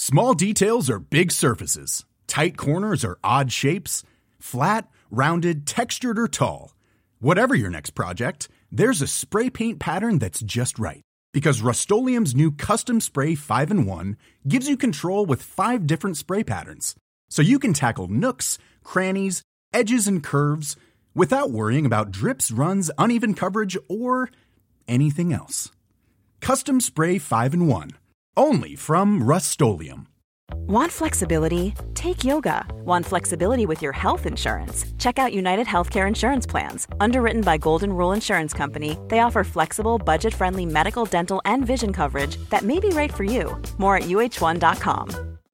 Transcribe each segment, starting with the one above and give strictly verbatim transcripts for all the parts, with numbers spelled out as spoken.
Small details are big surfaces. Tight corners are odd shapes. Flat, rounded, textured, or tall. Whatever your next project, there's a spray paint pattern that's just right. Because Rust-Oleum's new Custom Spray five in one gives you control with five different spray patterns. So you can tackle nooks, crannies, edges, and curves without worrying about drips, runs, uneven coverage, or anything else. Custom Spray five in one. Only from Rust-Oleum. Want flexibility? Take yoga. Want flexibility with your health insurance? Check out United Healthcare Insurance Plans. Underwritten by Golden Rule Insurance Company, they offer flexible, budget-friendly medical, dental, and vision coverage that may be right for you. More at U H one dot com.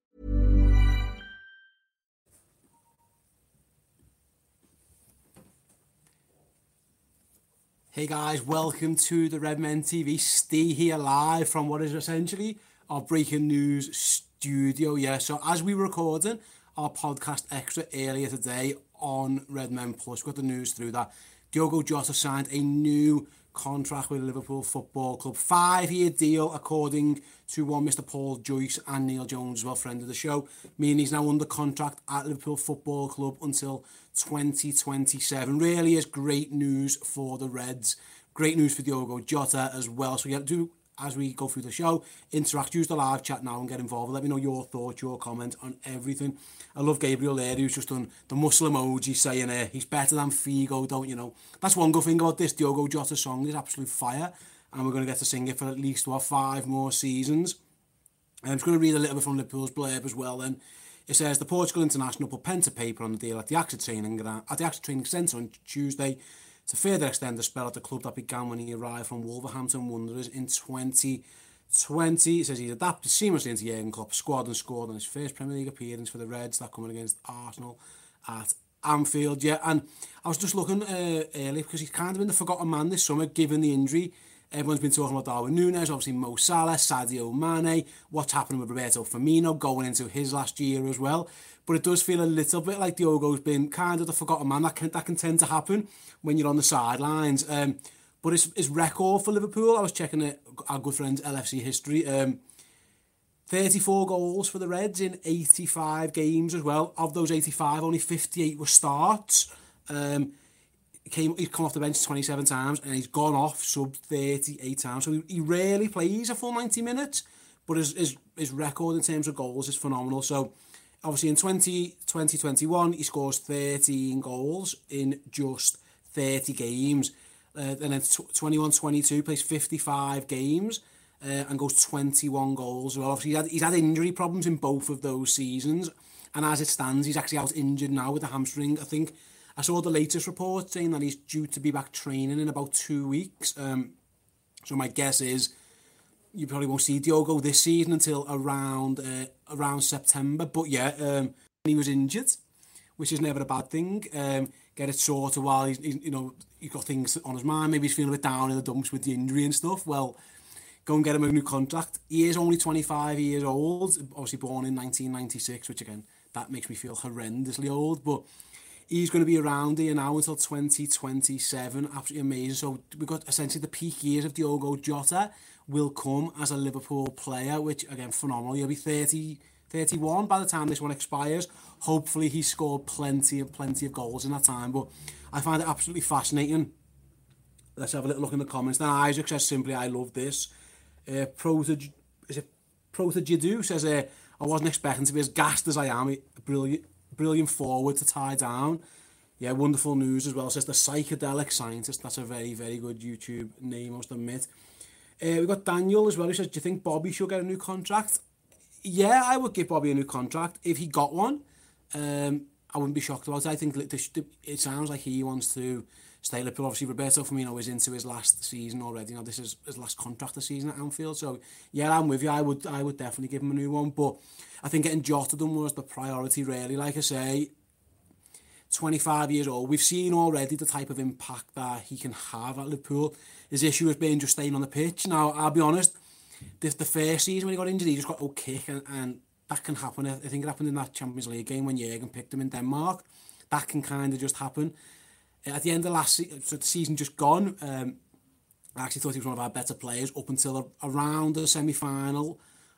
Hey guys, welcome to the Redmen T V. Stay here live from what is essentially our breaking news studio. Yeah, so as we were recording our podcast extra earlier today on Redmen Plus, we got the news through that Diogo Jota signed a new contract with Liverpool Football Club. Five-year deal, according to one Mister Paul Joyce and Neil Jones, well, friend of the show, meaning he's now under contract at Liverpool Football Club until twenty twenty-seven. Really is great news for the Reds. Great news for Diogo Jota as well. So yeah, do, as we go through the show, interact, use the live chat now and get involved. Let me know your thoughts, your comments on everything. I love Gabriel there, who's just done the muscle emoji saying uh, he's better than Figo, don't you know? That's one good thing about this Diogo Jota song, is absolute fire. And we're going to get to sing it for at least what, five more seasons. I'm just going to read a little bit from Liverpool's blurb as well then. It says, the Portugal international put pen to paper on the deal at the AXA training, at the AXA training centre on Tuesday to further extend the spell at the club that began when he arrived from Wolverhampton Wanderers in twenty twenty. It says he's adapted seamlessly into Jurgen Klopp's squad and scored on his first Premier League appearance for the Reds, that coming against Arsenal at Anfield. Yeah, and I was just looking uh, earlier because he's kind of been the forgotten man this summer, given the injury. Everyone's been talking about Darwin Núñez, obviously Mo Salah, Sadio Mane, what's happening with Roberto Firmino going into his last year as well. But it does feel a little bit like Diogo's been kind of the forgotten man. That can, that can tend to happen when you're on the sidelines. Um, but his, his record for Liverpool, I was checking it, our good friend's L F C history, um, thirty-four goals for the Reds in eighty-five games as well. Of those eighty-five, only fifty-eight were starts. Um, Came, he's come off the bench twenty-seven times and he's gone off sub thirty-eight times. So he, he rarely plays a full ninety minutes, but his, his his record in terms of goals is phenomenal. So obviously in twenty twenty-one he scores thirteen goals in just thirty games. Uh, and then twenty-one twenty-two plays fifty-five games uh, and goes twenty-one goals. Well, obviously he's had, he's had injury problems in both of those seasons. And as it stands, he's actually out injured now with the hamstring. I think I saw the latest report saying that he's due to be back training in about two weeks. Um, so my guess is you probably won't see Diogo this season until around uh, around September. But yeah, um, he was injured, which is never a bad thing. Um, get it sorted while he's, he's, you know, he's got things on his mind. Maybe he's feeling a bit down in the dumps with the injury and stuff. Well, go and get him a new contract. He is only twenty-five years old, obviously born in nineteen ninety-six, which again, that makes me feel horrendously old. But he's going to be around here now until twenty twenty-seven. Absolutely amazing. So we've got essentially the peak years of Diogo Jota will come as a Liverpool player, which again, phenomenal. He'll be thirty, thirty-one by the time this one expires. Hopefully he scored plenty and plenty of goals in that time. But I find it absolutely fascinating. Let's have a little look in the comments. Then Isaac says simply, I love this. Uh, Prota, is it Prota Jiddu says, uh, I wasn't expecting to be as gassed as I am. Brilliant. Brilliant forward to tie down. Yeah, wonderful news as well. Says the psychedelic scientist. That's a very, very good YouTube name, I must admit. Uh, we've got Daniel as well, who says, do you think Bobby should get a new contract? Yeah, I would give Bobby a new contract if he got one. Um, I wouldn't be shocked about it. I think it sounds like he wants to stay at Liverpool. Obviously, Roberto Firmino is into his last season already. Now, this is his last contract of season at Anfield. So, yeah, I'm with you. I would, I would definitely give him a new one. But I think getting Jota done was the priority, really. Like I say, twenty-five years old. We've seen already the type of impact that he can have at Liverpool. His issue has been just staying on the pitch. Now, I'll be honest, the, the first season when he got injured, he just got a kick, and, and that can happen. I think it happened in that Champions League game when Jurgen picked him in Denmark. That can kind of just happen. At the end of last season, so the season just gone, um, I actually thought he was one of our better players up until around the semi-final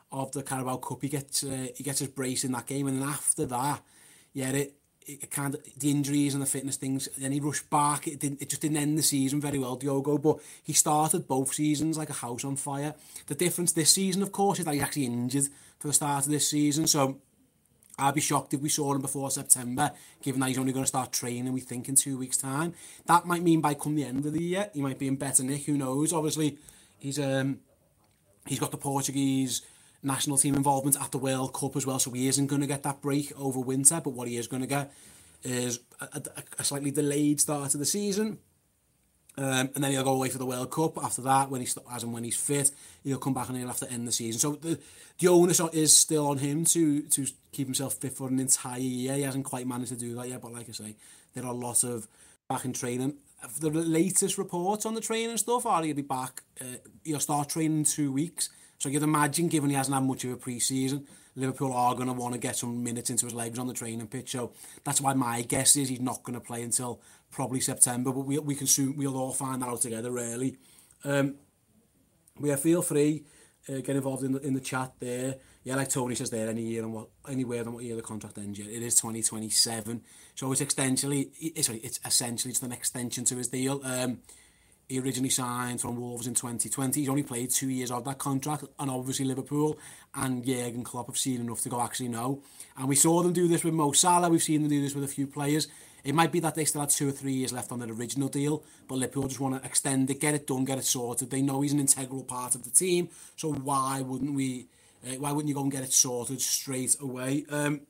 of the Carabao Cup. He gets uh, he gets his brace in that game, and then after that, yeah, it, it kind of the injuries and the fitness things. Then he rushed back. It didn't. It just didn't end the season very well, Diogo. But he started both seasons like a house on fire. The difference this season, of course, is that he's actually injured for the start of this season. So I'd be shocked if we saw him before September, given that he's only going to start training, we think, in two weeks' time. That might mean by come the end of the year, he might be in better nick. Who knows? Obviously, he's um he's got the Portuguese national team involvement at the World Cup as well, so he isn't going to get that break over winter. But what he is going to get is a, a, a slightly delayed start to the season. Um, and then he'll go away for the World Cup after that, when he's, as and when he's fit, he'll come back and he'll have to end the season. So the, the onus is still on him to to keep himself fit for an entire year. He hasn't quite managed to do that yet, but like I say, there are a lot of back in training. The latest reports on the training stuff are he'll be back, uh, he'll start training in two weeks. So you'd imagine, given he hasn't had much of a pre-season, Liverpool are going to want to get some minutes into his legs on the training pitch. So that's why my guess is he's not going to play until probably September. But we we can soon we'll all find that out together, really. Um, yeah, feel free, uh, get involved in the in the chat there. Yeah, like Tony says there, any year and what anywhere than what year the contract ends yet. It is twenty twenty-seven. So it's essentially it's sorry, it's essentially just an extension to his deal. Um, He originally signed from Wolves in twenty twenty. He's only played two years of that contract, and obviously Liverpool and Jurgen Klopp have seen enough to go, actually, no. And we saw them do this with Mo Salah. We've seen them do this with a few players. It might be that they still had two or three years left on their original deal, but Liverpool just want to extend it, get it done, get it sorted. They know he's an integral part of the team, so why wouldn't we? Uh, why wouldn't you go and get it sorted straight away? Um,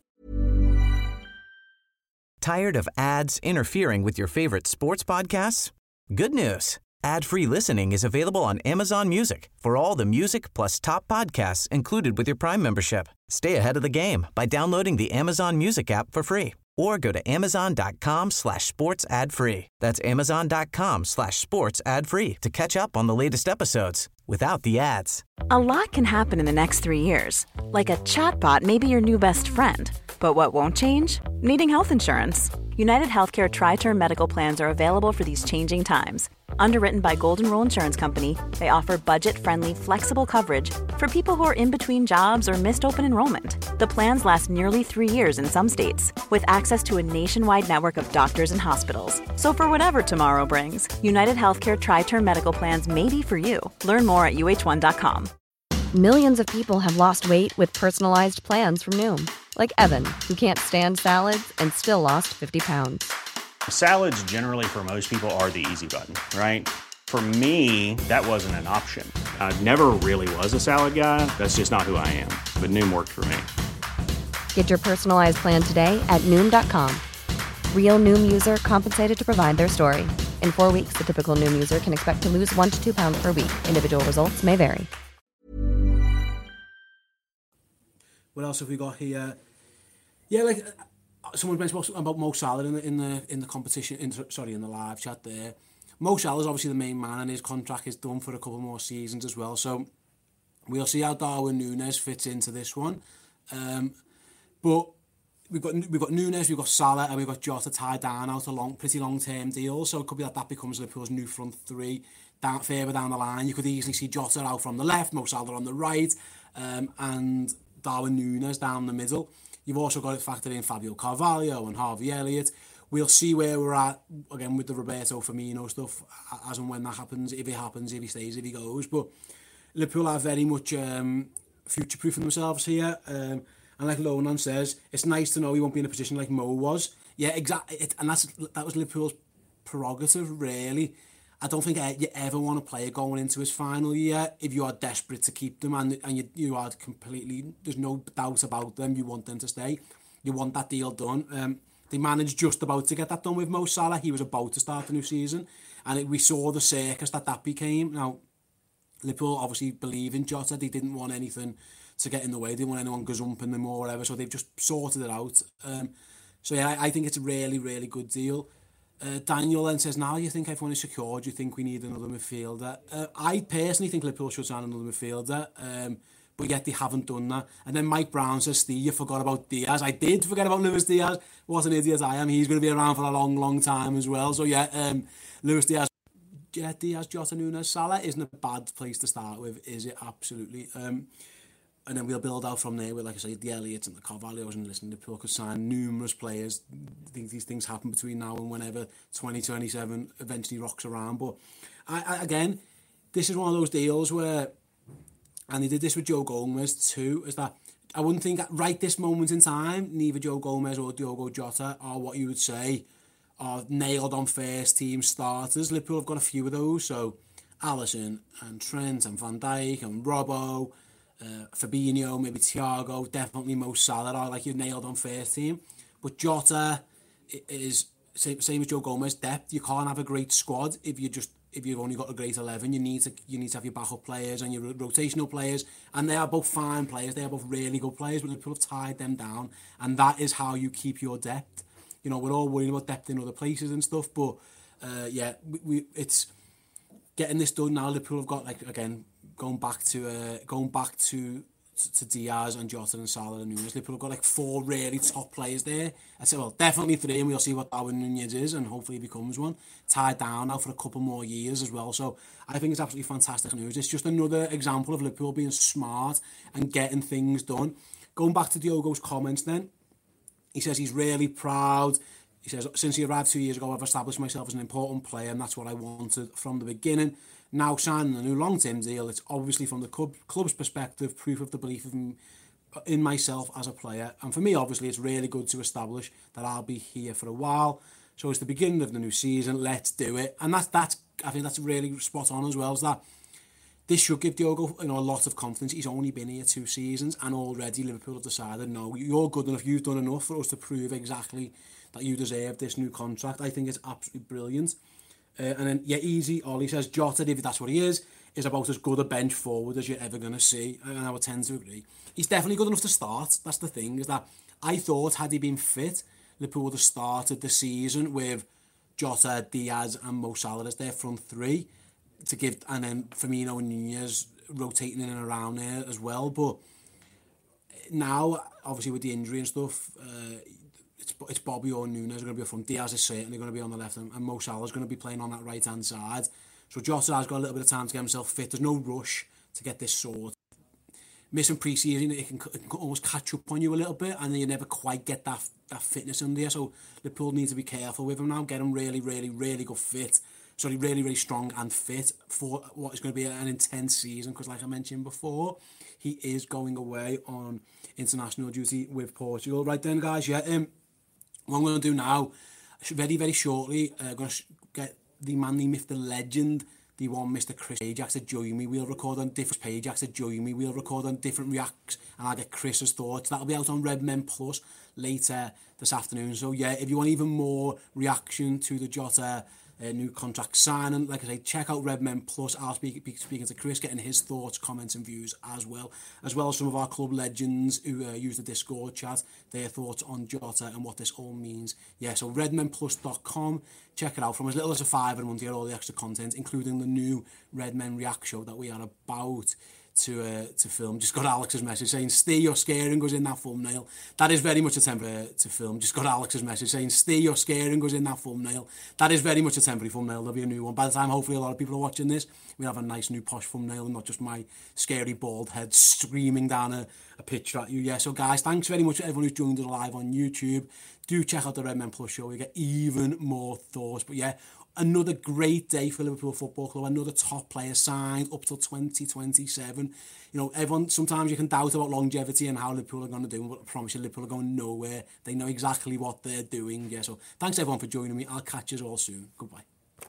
Tired of ads interfering with your favorite sports podcasts? Good news. Ad-free listening is available on Amazon Music for all the music plus top podcasts included with your Prime membership. Stay ahead of the game by downloading the Amazon Music app for free or go to amazon.com slash sports ad free. That's amazon.com slash sports ad free to catch up on the latest episodes without the ads. A lot can happen in the next three years. Like a chatbot may be your new best friend. But what won't change? Needing health insurance. United Healthcare Tri-Term Medical Plans are available for these changing times. Underwritten by Golden Rule Insurance Company, they offer budget-friendly, flexible coverage for people who are in between jobs or missed open enrollment. The plans last nearly three years in some states, with access to a nationwide network of doctors and hospitals. So for whatever tomorrow brings, United Healthcare Tri-Term Medical Plans may be for you. Learn more at U H one dot com. Millions of people have lost weight with personalized plans from Noom. Like Evan, who can't stand salads and still lost fifty pounds. Salads generally for most people are the easy button, right? For me, that wasn't an option. I never really was a salad guy. That's just not who I am. But Noom worked for me. Get your personalized plan today at Noom dot com. Real Noom user compensated to provide their story. In four weeks, the typical Noom user can expect to lose one to two pounds per week. Individual results may vary. What else have we got here? Yeah, like uh, someone mentioned about Mo Salah in the in the in the competition. In, sorry, in the live chat there. Mo Salah is obviously the main man, and his contract is done for a couple more seasons as well. So we'll see how Darwin Núñez fits into this one. Um, but we've got we've got Núñez, we've got Salah, and we've got Jota tied down out a long, pretty long term deal. So it could be that that becomes Liverpool's new front three. Down further down the line, you could easily see Jota out from the left, Mo Salah on the right, um, and Darwin Núñez down the middle. You've also got to factor in Fabio Carvalho and Harvey Elliott. We'll see where we're at, again, with the Roberto Firmino stuff, as and when that happens, if it happens, if he stays, if he goes. But Liverpool are very much um, future-proofing themselves here. Um, and like Lonan says, it's nice to know he won't be in a position like Mo was. Yeah, exactly. And that's that was Liverpool's prerogative, really. I don't think you ever want a player going into his final year if you are desperate to keep them and and you you are completely, there's no doubt about them, you want them to stay. You want that deal done. Um, they managed just about to get that done with Mo Salah. He was about to start the new season, and it, we saw the circus that that became. Now, Liverpool obviously believe in Jota. They didn't want anything to get in the way. They didn't want anyone gazumping them or whatever, so they've just sorted it out. Um, so yeah, I, I think it's a really, really good deal. Uh, Daniel then says, now you think everyone is secured, you think we need another midfielder? Uh, I personally think Liverpool should sign another midfielder, um, but yet they haven't done that. And then Mike Brown says, Steve, you forgot about Diaz. I did forget about Luis Diaz. What an idiot I am. He's going to be around for a long, long time as well. So yeah, um, Luis Diaz, yeah, Diaz, Jota, Núñez, Salah isn't a bad place to start with, is it? Absolutely. Um, and then we'll build out from there with, like I say, the Elliots and the Carvalhos, and listen, Liverpool could sign numerous players. I think these things happen between now and whenever twenty twenty-seven eventually rocks around. But I, I, again, this is one of those deals where, and they did this with Joe Gomez too, is that I wouldn't think at right this moment in time, neither Joe Gomez or Diogo Jota are what you would say are nailed on first team starters. Liverpool have got a few of those, so Alisson and Trent and Van Dijk and Robbo, uh, Fabinho, maybe Thiago, definitely Mo Salah are like you nailed on first team. But Jota is same, same as Joe Gomez, depth. You can't have a great squad if you just if you've only got a great eleven. You need to you need to have your backup players and your rotational players, and they are both fine players. They are both really good players, but Liverpool have tied them down, and that is how you keep your depth. You know, we're all worried about depth in other places and stuff, but uh, yeah, we, we it's getting this done now. Liverpool have got, like, again, going back to uh, going back to, to to Diaz and Jota and Salah and Núñez. Liverpool have got like four really top players there. I said, well, definitely three, and we'll see what Darwin Núñez is, and hopefully he becomes one. Tied down now for a couple more years as well. So I think it's absolutely fantastic news. It's just another example of Liverpool being smart and getting things done. Going back to Diogo's comments then, he says he's really proud. He says, since he arrived two years ago, I've established myself as an important player, and that's what I wanted from the beginning. Now signing a new long-term deal, it's obviously from the club, club's perspective, proof of the belief of in, in myself as a player. And for me, obviously, it's really good to establish that I'll be here for a while. So it's the beginning of the new season. Let's do it. And that's, that's I think that's really spot on as well, is that this should give Diogo, you know, a lot of confidence. He's only been here two seasons, and already Liverpool have decided, no, you're good enough, you've done enough for us to prove exactly that you deserve this new contract. I think it's absolutely brilliant. Uh, and then, yeah, easy. Ollie says, Jota, if that's what he is, is about as good a bench forward as you're ever going to see. And I would tend to agree. He's definitely good enough to start. That's the thing, is that I thought, had he been fit, Liverpool would have started the season with Jota, Diaz and Mo Salah as their front three, to give, and then Firmino and Núñez rotating in and around there as well. But now, obviously with the injury and stuff, uh, it's it's Bobby or Núñez are going to be up front. Diaz is certainly going to be on the left, and, and Mo Salah is going to be playing on that right hand side. So Jota has got a little bit of time to get himself fit. There's no rush to get this sorted. Missing pre-season, it can, it can almost catch up on you a little bit, and then you never quite get that that fitness in there. So Liverpool need to be careful with him now. Get him really, really, really good fit. Sorry, really, really strong and fit for what is going to be an intense season, because like I mentioned before, he is going away on international duty with Portugal. Right then, guys, yeah, um, what I'm going to do now, very, very shortly, I'm uh, going to get the man, the myth, the legend, the one Mister Chris Ajax to join me. We'll record on different Ajax to join me. We'll record on different reacts, and I'll get Chris's thoughts. That'll be out on Redmen Plus later this afternoon. So yeah, if you want even more reaction to the Jota Uh, new contract signing, like I say, check out Redmen Plus. I'll speak, be speaking to Chris, getting his thoughts, comments and views as well, as well as some of our club legends who uh, use the Discord chat, their thoughts on Jota and what this all means. Yeah, so redmen plus dot com, check it out. From as little as a fiver a month, you get all the extra content, including the new Redmen React show that we are about to uh, to film. Just got Alex's message saying, "Stay your scaring" goes in that thumbnail. That is very much a temporary uh, to film. Just got Alex's message saying, "Stay your scaring" goes in that thumbnail. That is very much a temporary thumbnail. There'll be a new one. By the time, hopefully, a lot of people are watching this, we'll have a nice new posh thumbnail and not just my scary bald head screaming down a, a picture at you. Yeah, so guys, thanks very much to everyone who's joined us live on YouTube. Do check out the Redmen Plus show. We get even more thoughts. But yeah, another great day for Liverpool Football Club. Another top player signed up till twenty twenty-seven. You know, everyone, sometimes you can doubt about longevity and how Liverpool are going to do, but I promise you, Liverpool are going nowhere. They know exactly what they're doing. Yeah, so thanks everyone for joining me. I'll catch you all soon. Goodbye.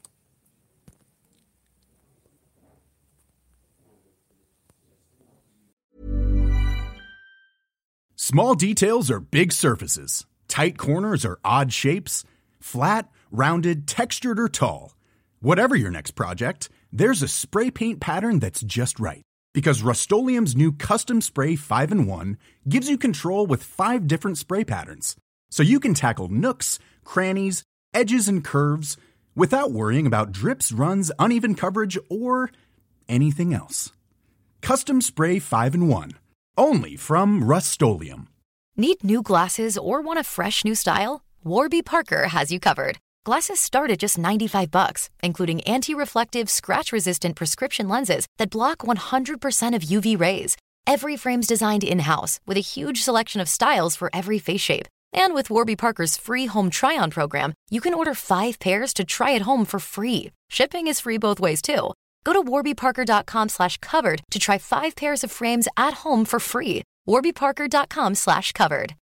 Small details are big surfaces. Tight corners are odd shapes. Flat, rounded, textured, or tall. Whatever your next project, there's a spray paint pattern that's just right. Because Rust-Oleum's new Custom Spray five in one gives you control with five different spray patterns. So you can tackle nooks, crannies, edges, and curves without worrying about drips, runs, uneven coverage, or anything else. Custom Spray five in one. Only from Rust-Oleum. Need new glasses or want a fresh new style? Warby Parker has you covered. Glasses start at just ninety-five bucks, including anti-reflective, scratch-resistant prescription lenses that block one hundred percent of U V rays. Every frame's designed in-house with a huge selection of styles for every face shape. And with Warby Parker's free home try-on program, you can order five pairs to try at home for free. Shipping is free both ways, too. Go to warbyparker.com slash covered to try five pairs of frames at home for free. warbyparker.com slash covered.